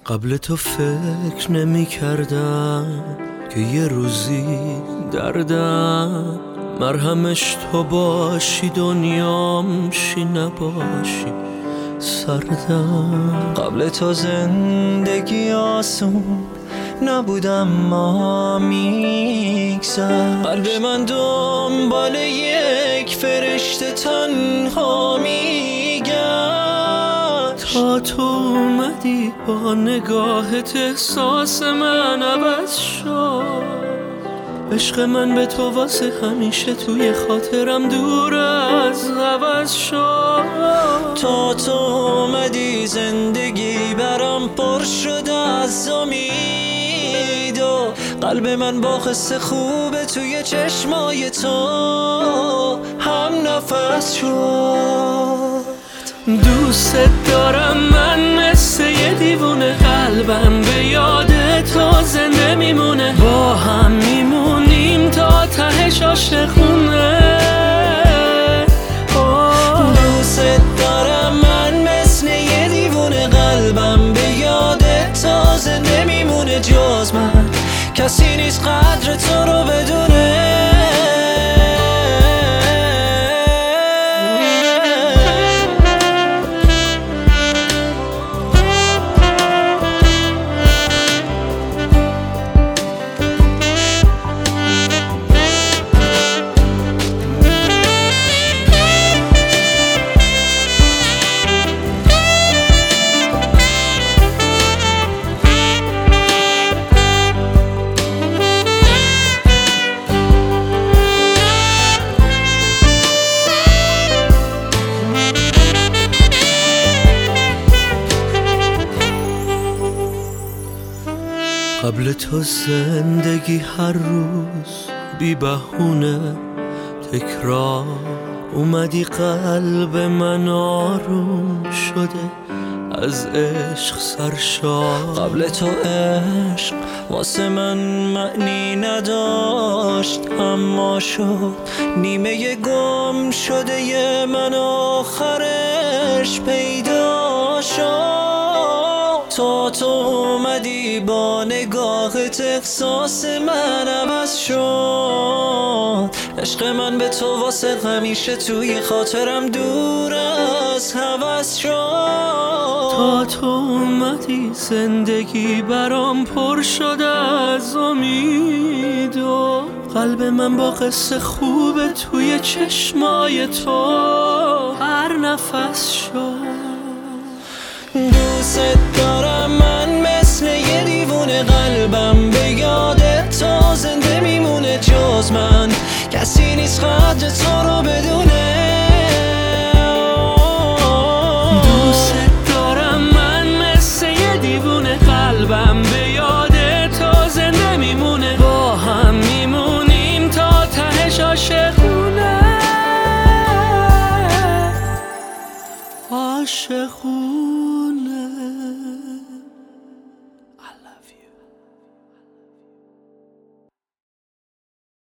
قبل تو فکر نمی کردم که یه روزی دردم مرهمش تو باشی، دنیام شی نباشی سردم. قبل تو زندگی آسون نبودم، ما میگذر قلب من دنبال یک فرشته تنها میگشت تا تو اومدی با نگاهت احساس من عوض شد. عشق من به تو واسه همیشه توی خاطرم دور از عوض شد. تا تو اومدی زندگی برام پر شد از امید و قلب من با قصه خوبه توی چشمای تو هم نفس شد. دوست دارم من مثل یه دیوونه، قلبم به یاد تو زنده میمونه. با هم میمونیم تا تهش عاشقونه. دوست دارم من مثل یه دیوونه، قلبم به یاد تو زنده میمونه. جز من کسی نیست قدر تو رو بدونه. قبل تو زندگی هر روز بی بهونه تکرار اومدی، قلب من آروم شده از عشق سرشار. قبل تو عشق واسه من معنی نداشت، اما شد نیمه گم شده ی من آخرش پیدا شد. تا تو اومدی با نگاهت احساس من عوض شد. عشق من به تو واسه همیشه توی خاطرم دور از هوس شد. تا تو اومدی زندگی برام پر شده از امید و قلب من با قصه خوبه توی چشمای تو هر نفس شد. دوست دارم من مثل یه دیوونه، قلبم به یاد تو زنده میمونه. جز من کسی نیست قدر تو رو بدونه. دوست دارم من مثل یه دیوونه، قلبم به یاد تو زنده میمونه. با هم میمونیم تا تهش عاشقونه.